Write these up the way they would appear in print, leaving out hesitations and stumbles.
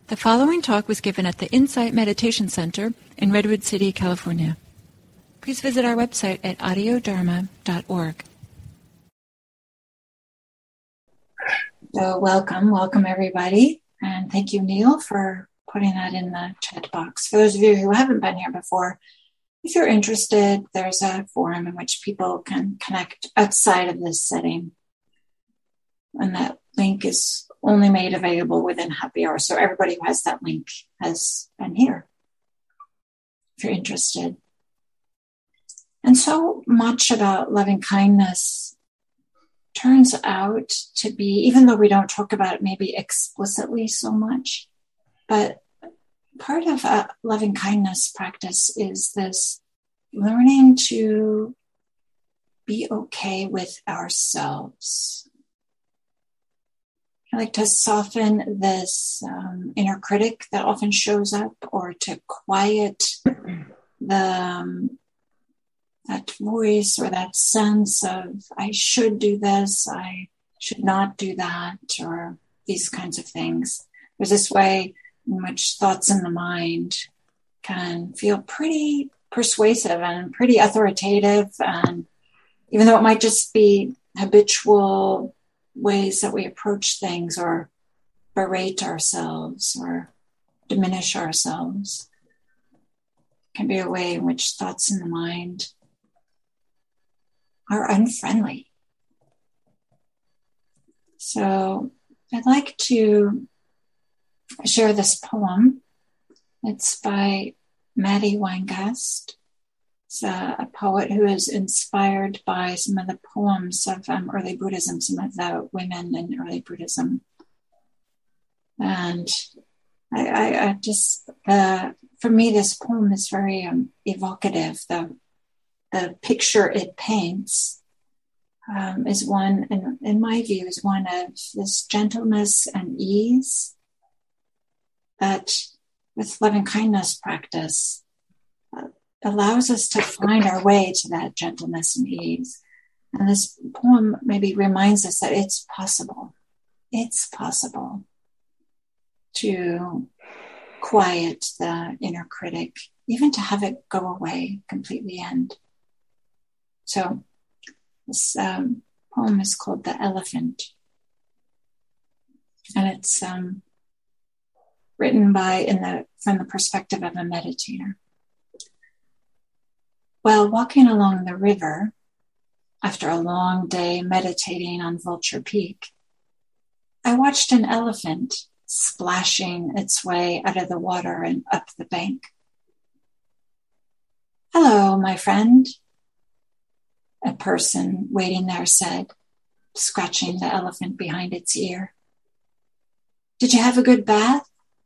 The following talk was given at the Insight Meditation Center in Redwood City, California. Please visit our website at audiodharma.org. So welcome everybody, and thank you, Neil, for putting that in the chat box. For those of you who haven't been here before, if you're interested, there's a forum in which people can connect outside of this setting, and that link is only made available within happy hour. So everybody who has that link has been here, if you're interested. And so much about loving kindness turns out to be, even though we don't talk about it maybe explicitly so much, but part of a loving kindness practice is this learning to be okay with ourselves. I like to soften this inner critic that often shows up, or to quiet that voice or that sense of I should do this, I should not do that, or these kinds of things. There's this way in which thoughts in the mind can feel pretty persuasive and pretty authoritative, and even though it might just be habitual ways that we approach things or berate ourselves or diminish ourselves, can be a way in which thoughts in the mind are unfriendly. So I'd like to share this poem. It's by Maddie Weingast. It's a poet who is inspired by some of the poems of early Buddhism, some of the women in early Buddhism. And I just, for me, this poem is very evocative. The picture it paints is one, in my view, is one of this gentleness and ease that with loving kindness practice allows us to find our way to that gentleness and ease. And this poem maybe reminds us that it's possible. It's possible to quiet the inner critic, even to have it go away, completely end. So this poem is called The Elephant. And it's written from the perspective of a meditator. While walking along the river, after a long day meditating on Vulture Peak, I watched an elephant splashing its way out of the water and up the bank. "Hello, my friend," a person waiting there said, scratching the elephant behind its ear. "Did you have a good bath?"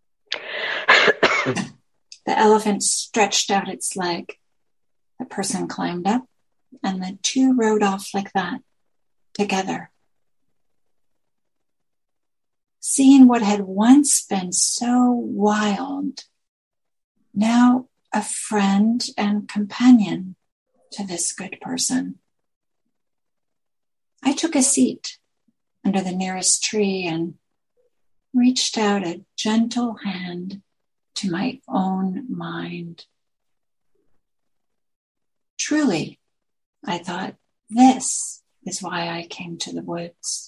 The elephant stretched out its leg. The person climbed up, and the two rode off like that, together. Seeing what had once been so wild, now a friend and companion to this good person. I took a seat under the nearest tree and reached out a gentle hand to my own mind. Truly, I thought, this is why I came to the woods.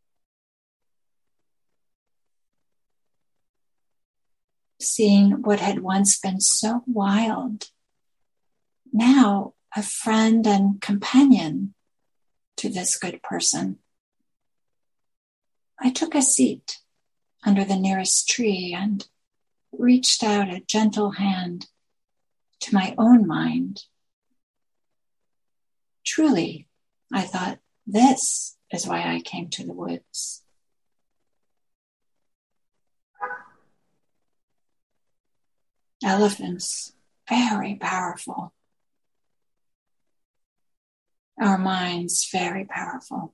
Seeing what had once been so wild, now a friend and companion to this good person. I took a seat under the nearest tree and reached out a gentle hand to my own mind. Truly, I thought, this is why I came to the woods. Elephants, very powerful. Our minds, very powerful.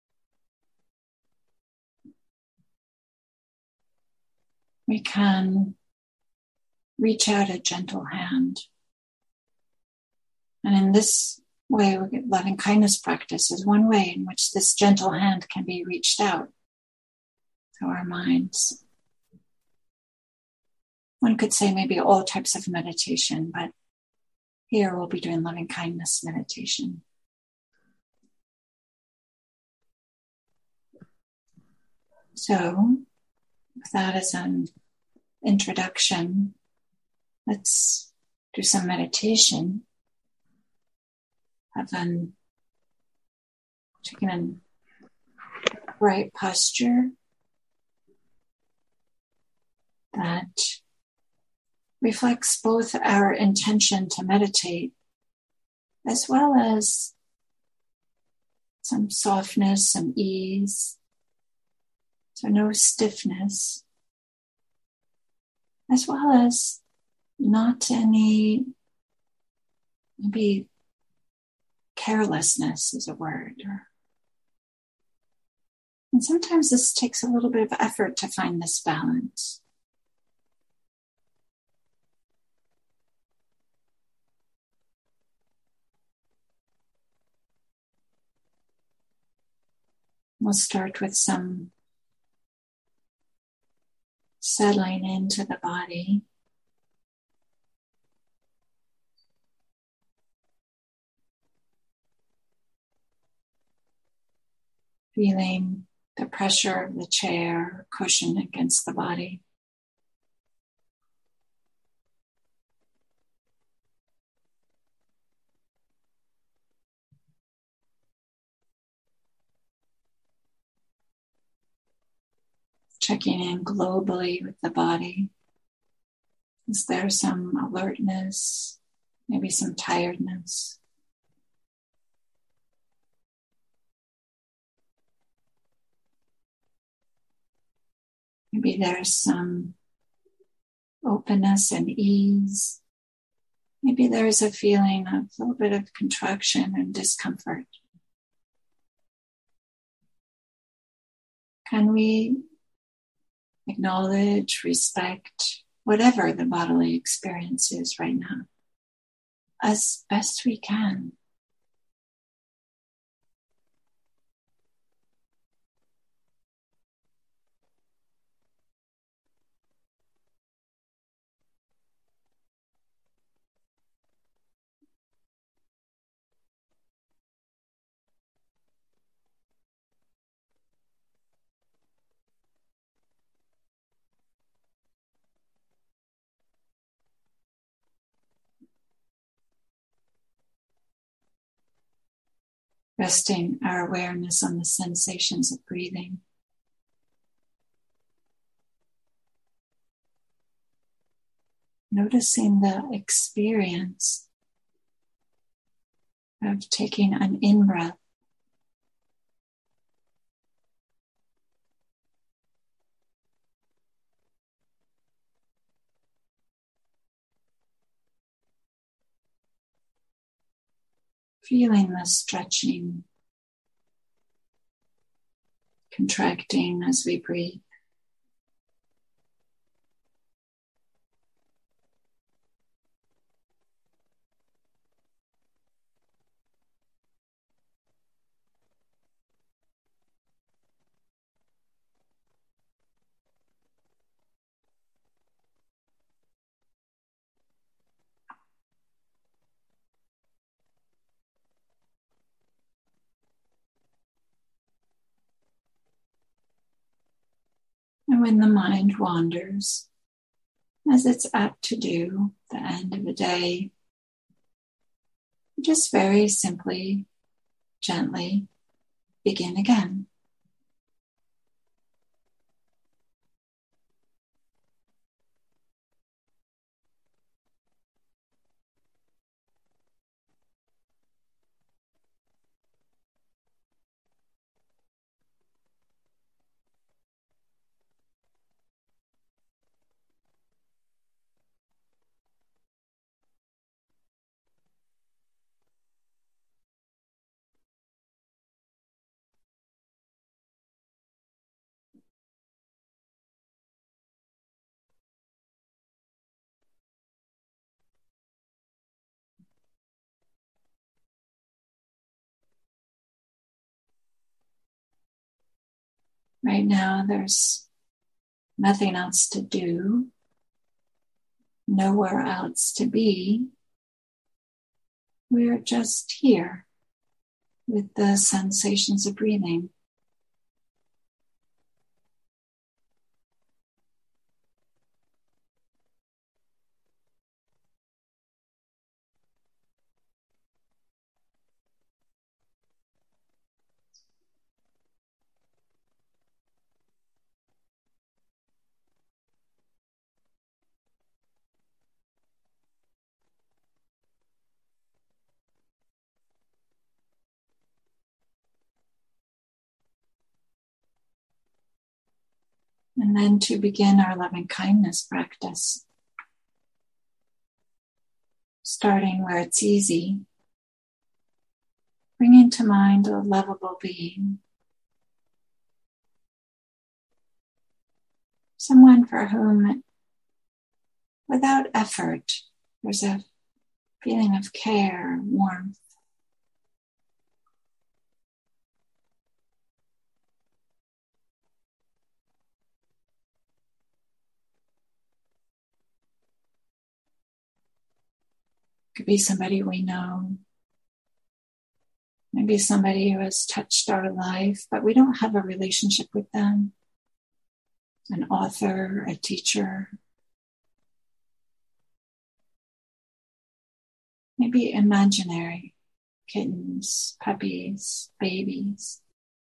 We can reach out a gentle hand. And in this way, loving kindness practice is one way in which this gentle hand can be reached out to our minds. One could say maybe all types of meditation, but here we'll be doing loving kindness meditation. So, with that as an introduction, let's do some meditation. Have taken a upright posture that reflects both our intention to meditate as well as some softness, some ease, so no stiffness, as well as not any, maybe carelessness is a word. And sometimes this takes a little bit of effort to find this balance. We'll start with some settling into the body. Feeling the pressure of the chair or cushion against the body. Checking in globally with the body. Is there some alertness, maybe some tiredness? Maybe there's some openness and ease. Maybe there's a feeling of a little bit of contraction and discomfort. Can we acknowledge, respect whatever the bodily experience is right now as best we can? Resting our awareness on the sensations of breathing. Noticing the experience of taking an in-breath. Feeling the stretching, contracting as we breathe. And when the mind wanders, as it's apt to do at the end of the day, just very simply, gently begin again. Right now, there's nothing else to do. nowhere else to be. We're just here with the sensations of breathing. And then to begin our loving kindness practice, starting where it's easy, bringing to mind a lovable being, someone for whom, without effort, there's a feeling of care, warmth. Could be somebody we know, maybe somebody who has touched our life, but we don't have a relationship with them. An author, a teacher, maybe imaginary kittens, puppies, babies.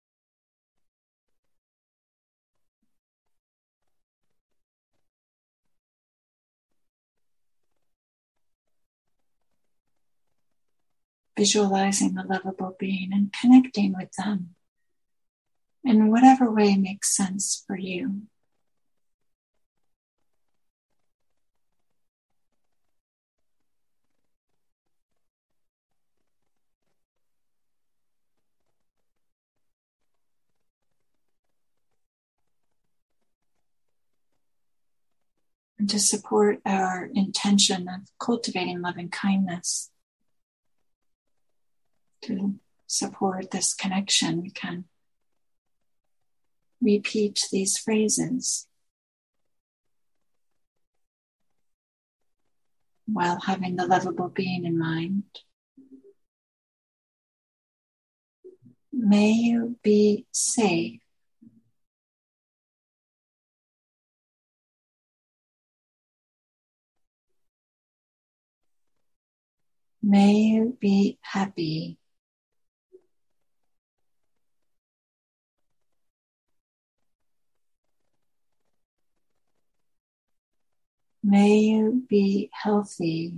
Visualizing the lovable being and connecting with them in whatever way makes sense for you. And to support our intention of cultivating loving kindness, to support this connection, we can repeat these phrases while having the lovable being in mind. May you be safe. May you be happy. May you be healthy.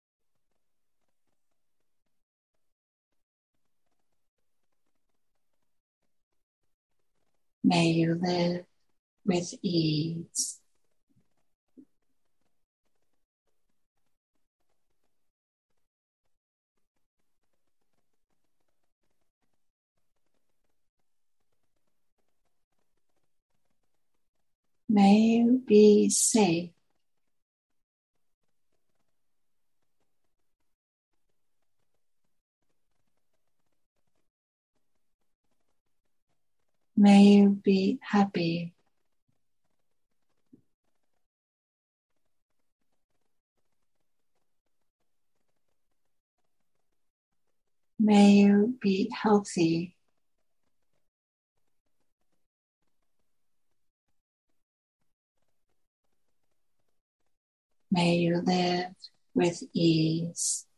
May you live with ease. May you be safe. May you be happy. May you be healthy. May you live with ease.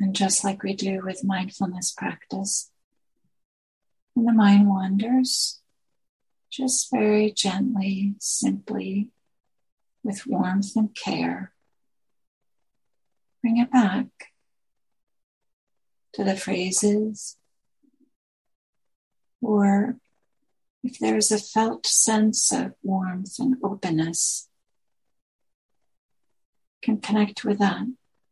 And just like we do with mindfulness practice, when the mind wanders, just very gently, simply, with warmth and care, bring it back to the phrases, or if there's a felt sense of warmth and openness, can connect with that.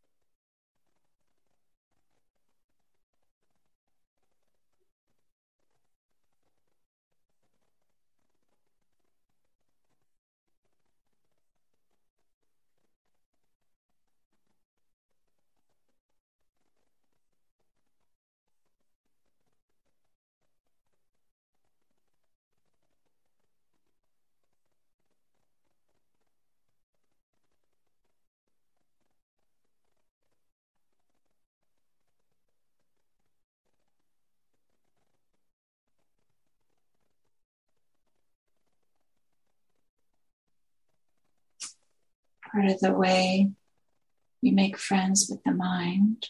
Part of the way we make friends with the mind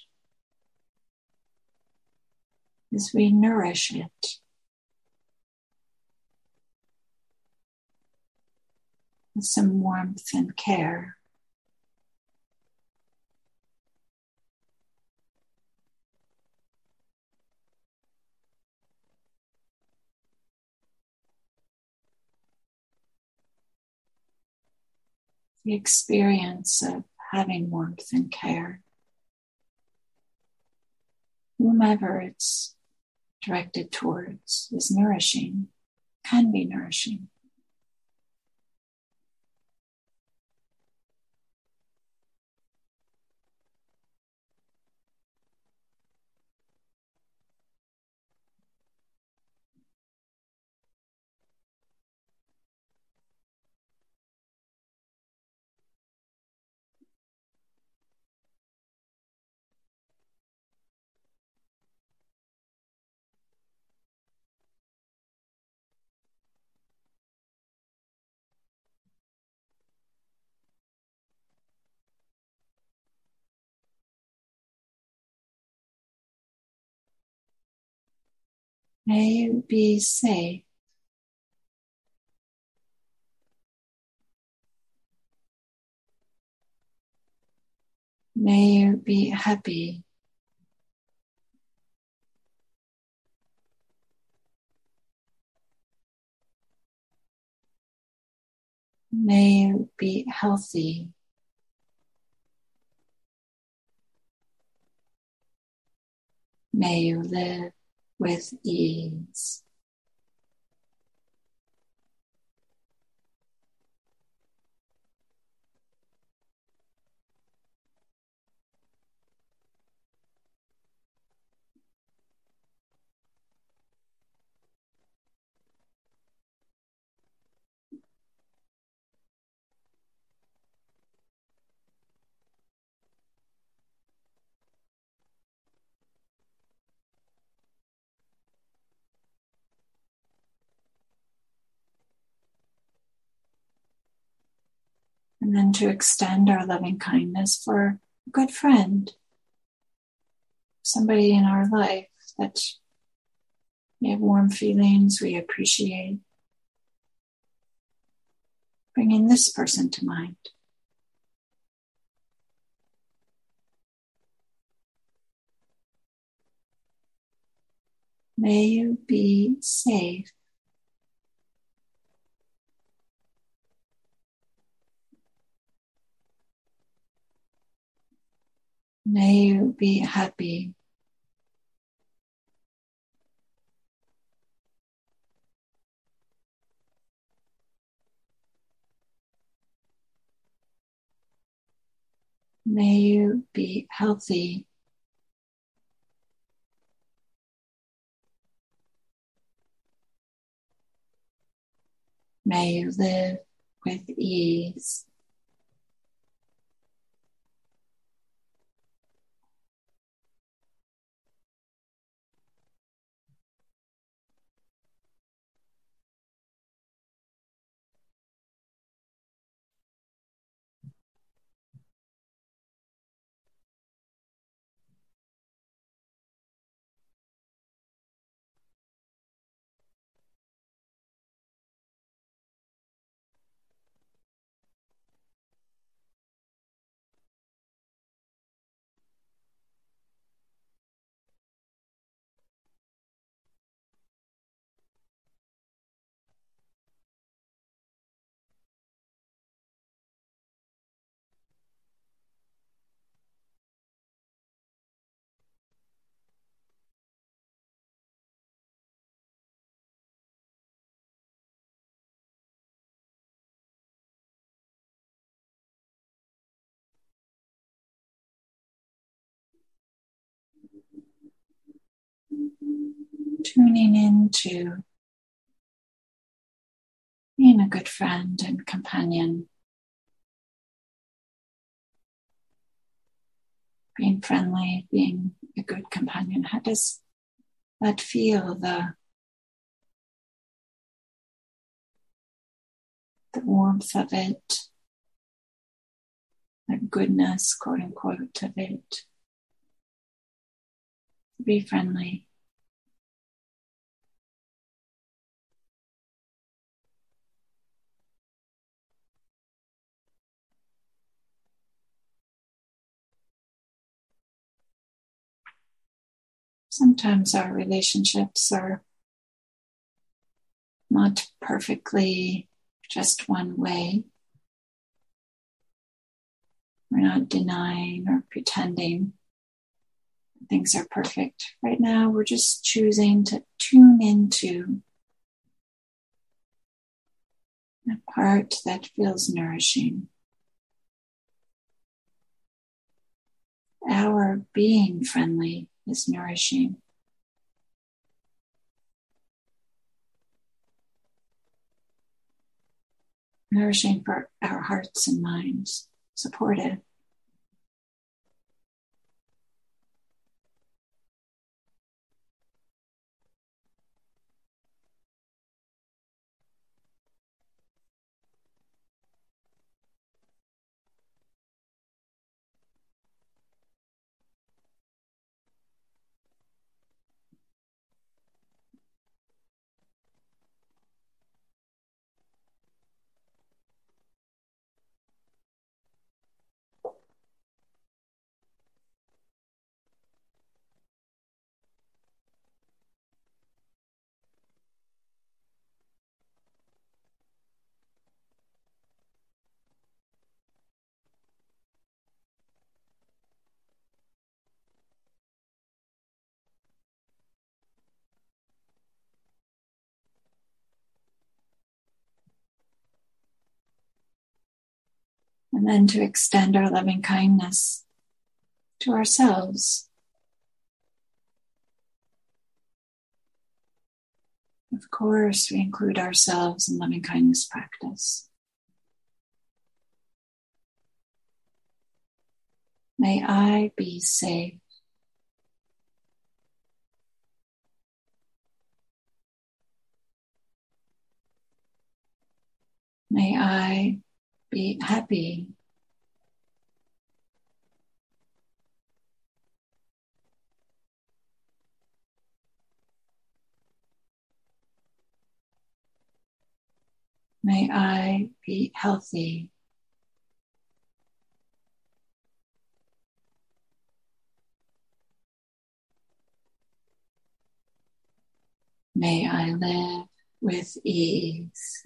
is we nourish it. With some warmth and care. The experience of having warmth and care, whomever it's directed towards, is nourishing, can be nourishing. May you be safe. May you be happy. May you be healthy. May you live with ease. And then to extend our loving kindness for a good friend, somebody in our life that we have warm feelings we appreciate. Bringing this person to mind. May you be safe. May you be happy. May you be healthy. May you live with ease. tuning into being a good friend and companion, being friendly, being a good companion. How does that feel? The warmth of it, the goodness, quote unquote, of it. Be friendly. Sometimes our relationships are not perfectly just one way. We're not denying or pretending things are perfect. Right now, we're just choosing to tune into a part that feels nourishing. Our being friendly is nourishing. Nourishing for our hearts and minds. Supportive. And then to extend our loving kindness to ourselves. Of course, we include ourselves in loving kindness practice. May I be safe. May I be happy. May I be healthy. May I live with ease.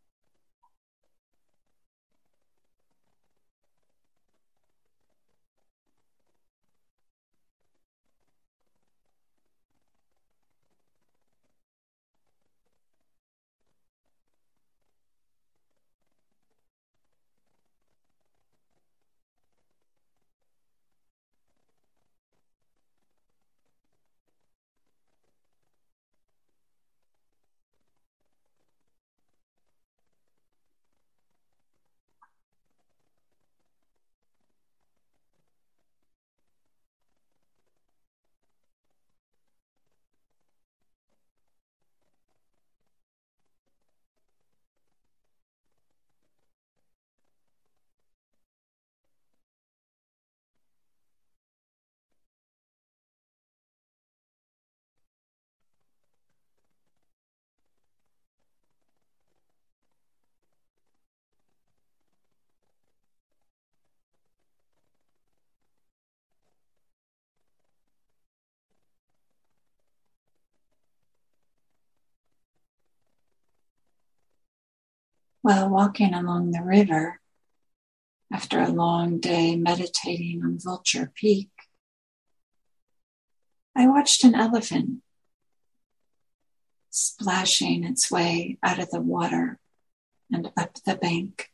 While walking along the river, after a long day meditating on Vulture Peak, I watched an elephant splashing its way out of the water and up the bank.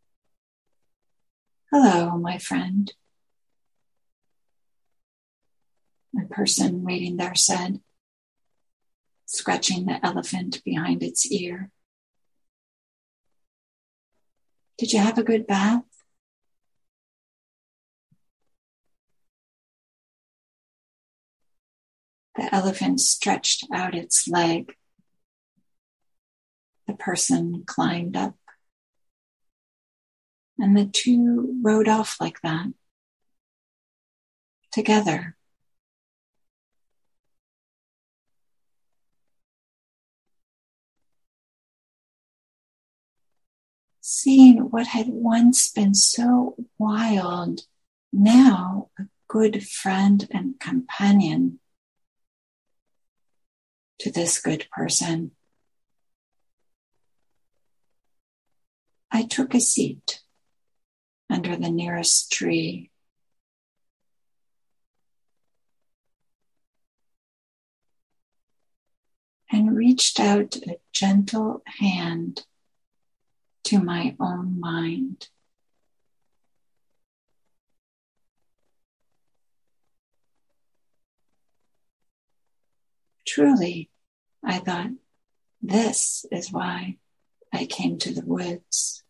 Hello, my friend. A person waiting there said, scratching the elephant behind its ear. Did you have a good bath? The elephant stretched out its leg. The person climbed up. And the two rode off like that, together. Seeing what had once been so wild, now a good friend and companion to this good person. I took a seat under the nearest tree. And reached out a gentle hand to my own mind. Truly, I thought, this is why I came to the woods.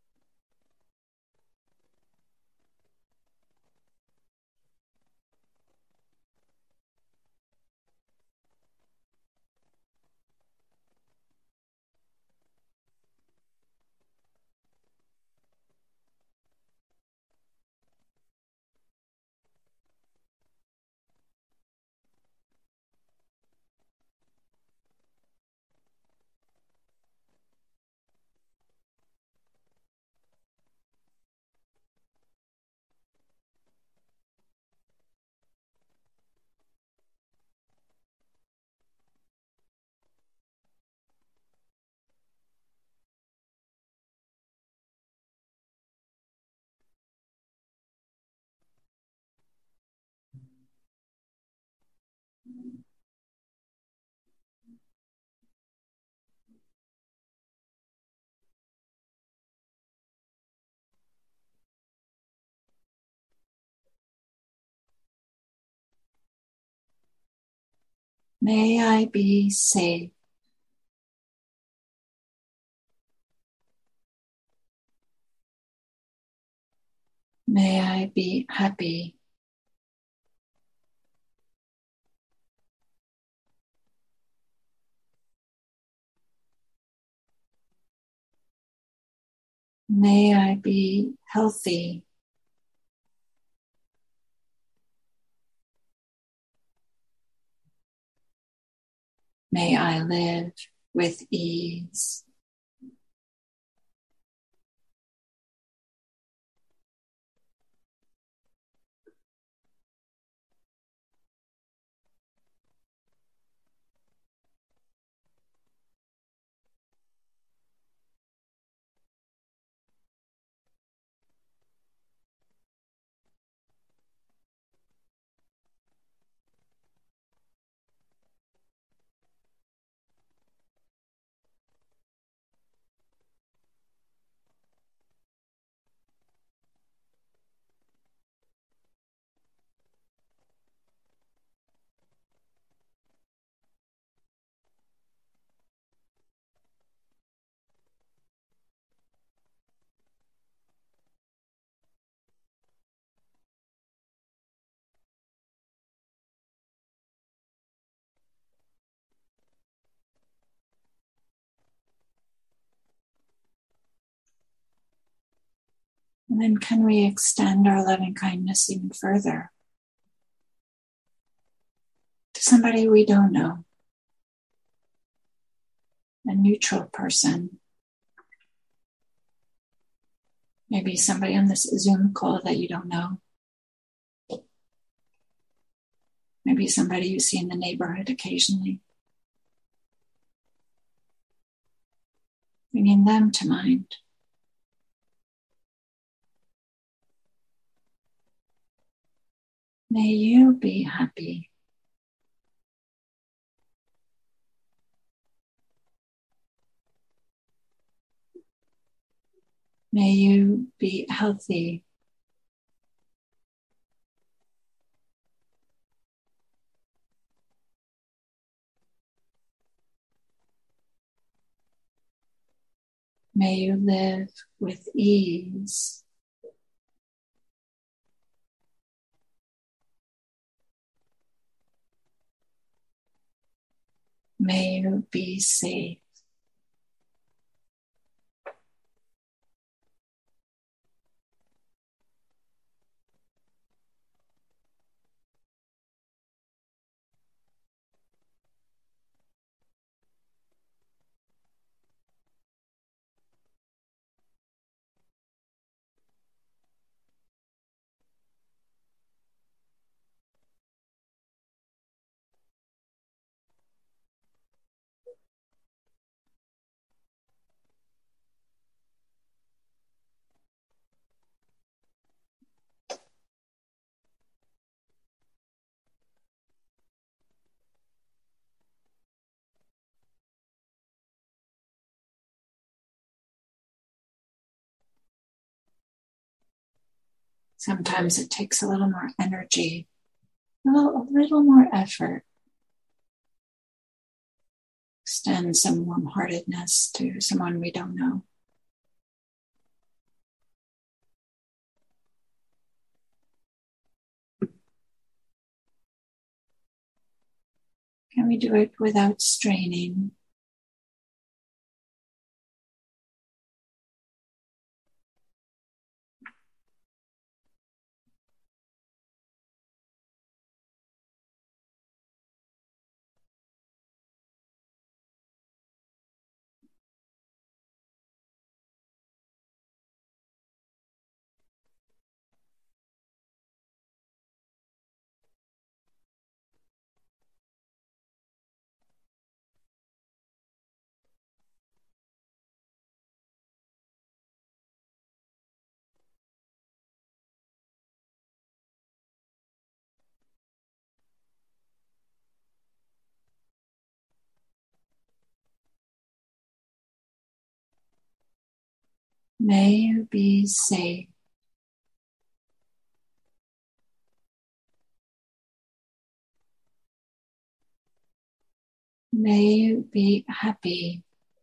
May I be safe. May I be happy. May I be healthy. May I live with ease. And then can we extend our loving kindness even further to somebody we don't know, a neutral person, maybe somebody on this Zoom call that you don't know, maybe somebody you see in the neighborhood occasionally, bringing them to mind. May you be happy. May you be healthy. May you live with ease. May you be safe. Sometimes it takes a little more energy, a little more effort. Extend some warm-heartedness to someone we don't know. Can we do it without straining? May you be safe. May you be happy.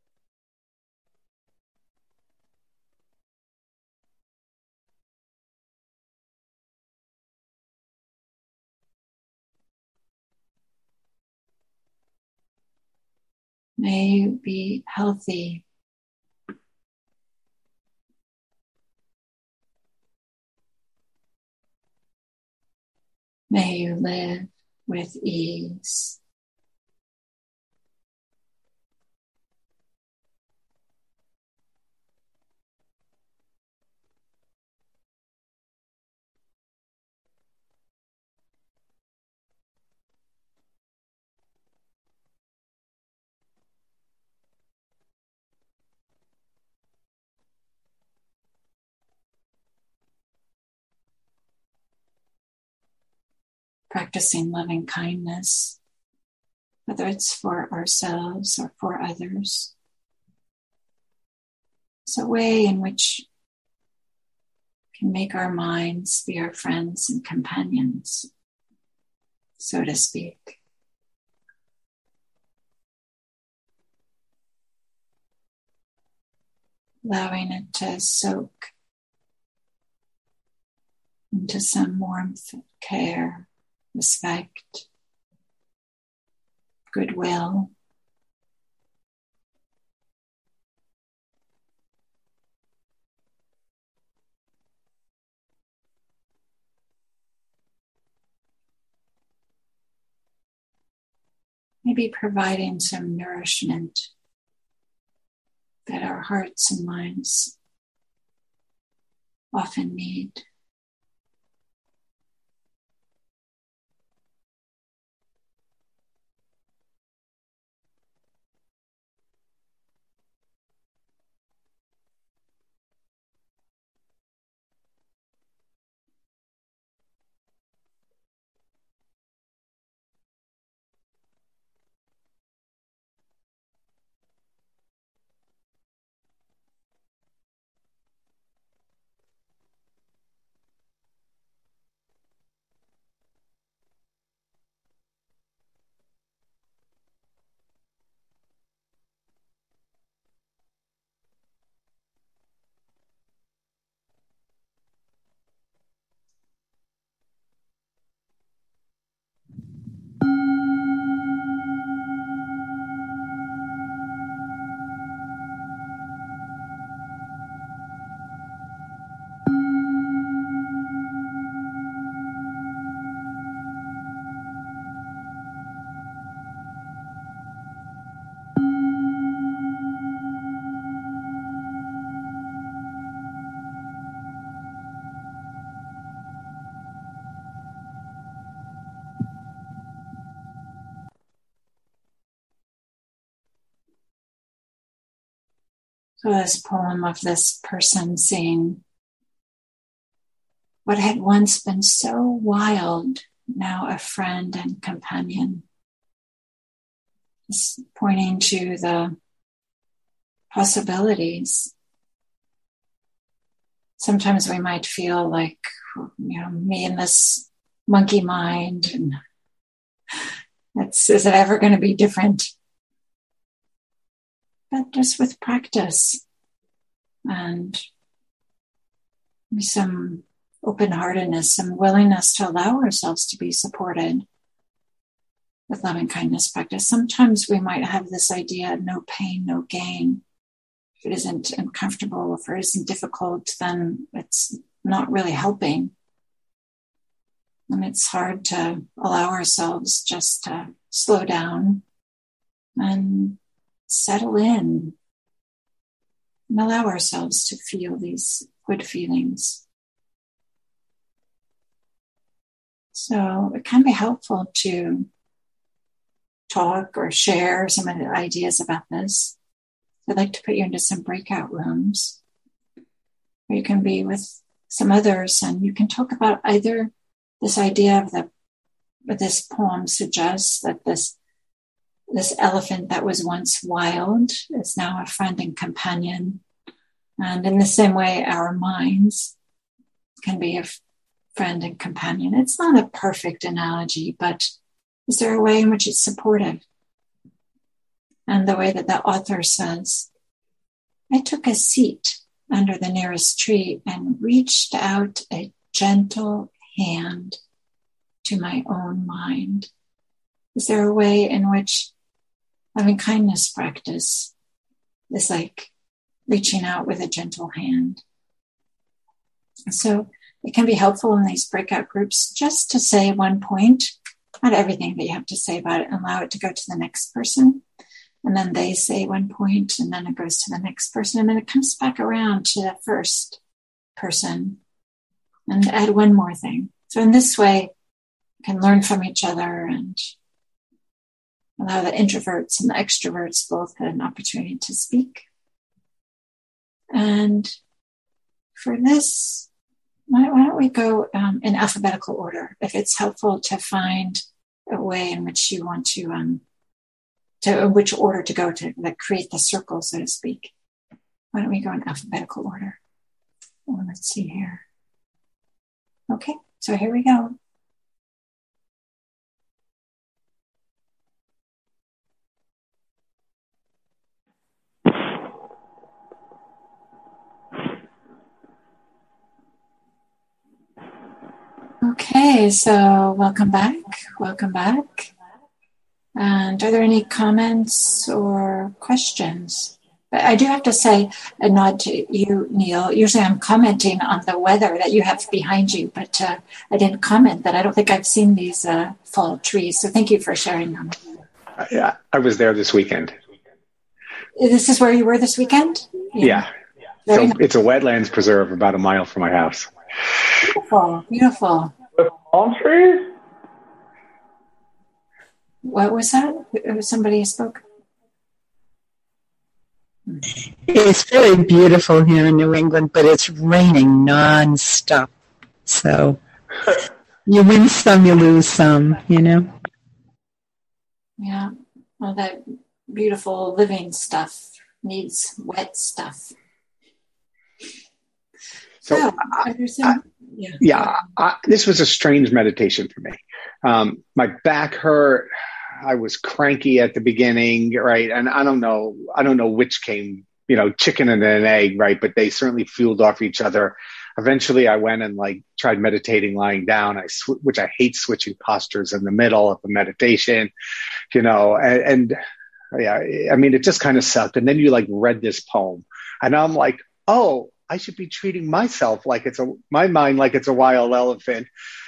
May you be healthy. May you live with ease. Practicing loving kindness, whether it's for ourselves or for others. It's a way in which we can make our minds be our friends and companions, so to speak. Allowing it to soak into some warmth, care, respect, goodwill. Maybe providing some nourishment that our hearts and minds often need. So this poem of this person seeing what had once been so wild, now a friend and companion. It's pointing to the possibilities. Sometimes we might feel like, me and this monkey mind, and is it ever going to be different? But just with practice and some open-heartedness, some willingness to allow ourselves to be supported with loving kindness practice. Sometimes we might have this idea, no pain, no gain. If it isn't uncomfortable, if it isn't difficult, then it's not really helping. And it's hard to allow ourselves just to slow down and settle in and allow ourselves to feel these good feelings. So it can be helpful to talk or share some of the ideas about this. I'd like to put you into some breakout rooms where you can be with some others, and you can talk about either this idea of this poem suggests that this elephant that was once wild is now a friend and companion. And in the same way, our minds can be a friend and companion. It's not a perfect analogy, but is there a way in which it's supportive? And the way that the author says, I took a seat under the nearest tree and reached out a gentle hand to my own mind. Is there a way in which loving kindness practice is like reaching out with a gentle hand? So it can be helpful in these breakout groups just to say one point, not everything that you have to say about it, and allow it to go to the next person. And then they say one point, and then it goes to the next person, and then it comes back around to the first person and add one more thing. So in this way, you can learn from each other and allow the introverts and the extroverts both an opportunity to speak. And for this, why don't we go in alphabetical order, if it's helpful to find a way in which you want to which order to go to, like create the circle, so to speak. Why don't we go in alphabetical order? Well, let's see here. Okay, so here we go. Okay, so welcome back. Welcome back. And are there any comments or questions? But I do have to say a nod to you, Neil. Usually I'm commenting on the weather that you have behind you, but I didn't comment that I don't think I've seen these fall trees. So thank you for sharing them. Yeah, I was there this weekend. This is where you were this weekend? Yeah. So it's a wetlands preserve about a mile from my house. Beautiful, beautiful. With palm trees? What was that? Somebody spoke? It's very beautiful here in New England, but it's raining nonstop. So you win some, you lose some, Yeah. Well, that beautiful living stuff needs wet stuff. So, this was a strange meditation for me. My back hurt. I was cranky at the beginning, right? And I don't know which came, chicken and an egg, right? But they certainly fueled off each other. Eventually I went and tried meditating lying down, which I hate switching postures in the middle of the meditation, and it just kind of sucked. And then you read this poem and I'm like, oh, I should be treating myself my mind like it's a wild elephant.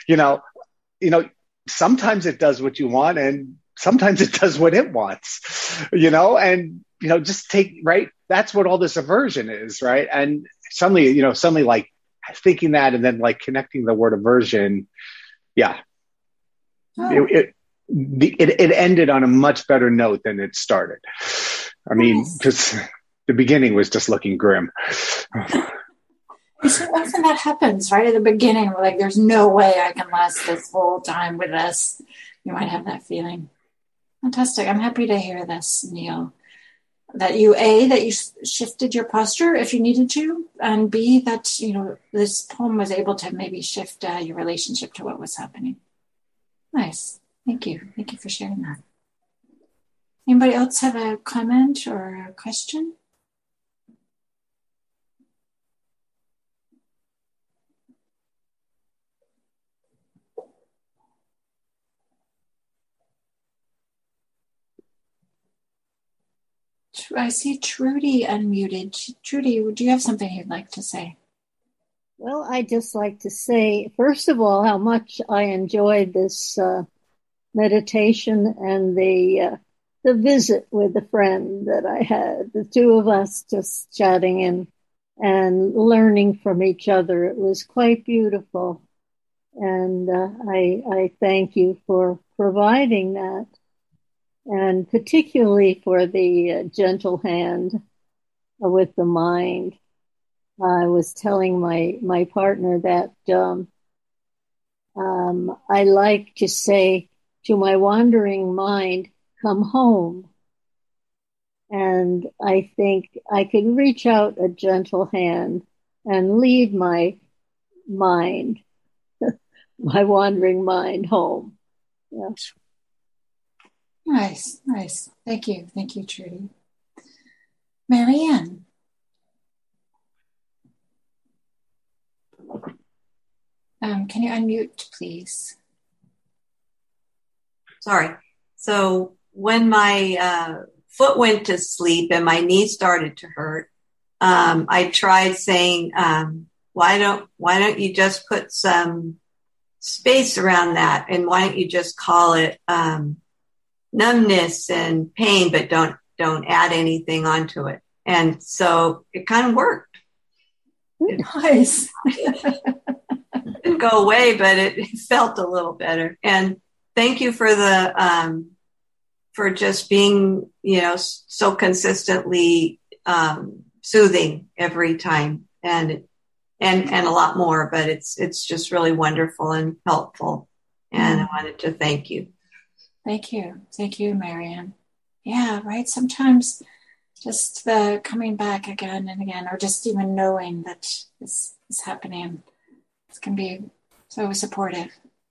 Sometimes it does what you want and sometimes it does what it wants, and, just right. That's what all this aversion is. Right. And suddenly thinking that and then connecting the word aversion. Yeah. Oh. It ended on a much better note than it started. I mean, because the beginning was just looking grim. So often that happens right at the beginning. We're like, there's no way I can last this whole time with this. You might have that feeling. Fantastic. I'm happy to hear this, Neil. That you shifted your posture if you needed to, and B, that, this poem was able to maybe shift your relationship to what was happening. Nice. Thank you. Thank you for sharing that. Anybody else have a comment or a question? I see Trudy unmuted. Trudy, do you have something you'd like to say? Well, I'd just like to say, first of all, how much I enjoyed this meditation and the visit with a friend that I had. The two of us just chatting and learning from each other. It was quite beautiful. And I thank you for providing that. And particularly for the gentle hand with the mind. I was telling my partner that I like to say to my wandering mind, come home. And I think I could reach out a gentle hand and lead my mind, my wandering mind home. Yeah. Nice. Thank you, Trudy. Marianne. Can you unmute, please? Sorry. So when my foot went to sleep and my knee started to hurt, I tried saying, why don't you just put some space around that, and why don't you just call it numbness and pain, but don't add anything onto it. And so it kind of worked. Nice. It didn't go away, but it felt a little better. And thank you for for just being, so consistently soothing every time, and a lot more. But it's just really wonderful and helpful. And I wanted to thank you. Thank you, Marianne. Yeah, right. Sometimes just the coming back again and again, or just even knowing that this is happening, it can be so supportive.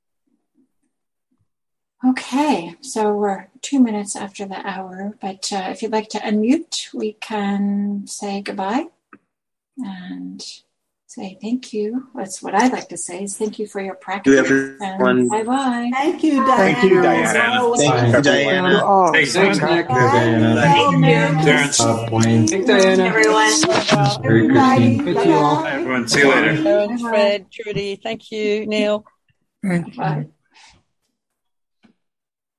Okay, so we're 2 minutes after the hour, but if you'd like to unmute, we can say goodbye and say thank you. That's what I'd like to say, is thank you for your practice. Everyone. Bye-bye. Thank you, Diana. Thank you, Diana. Thank you, Diana. Thanks, Nick. Diana. Terrence. Wayne. Thanks, Diana. Everyone. Very good. Hi, everyone. See you later. Terrence, Fred, Trudy, thank you, Neil. Bye.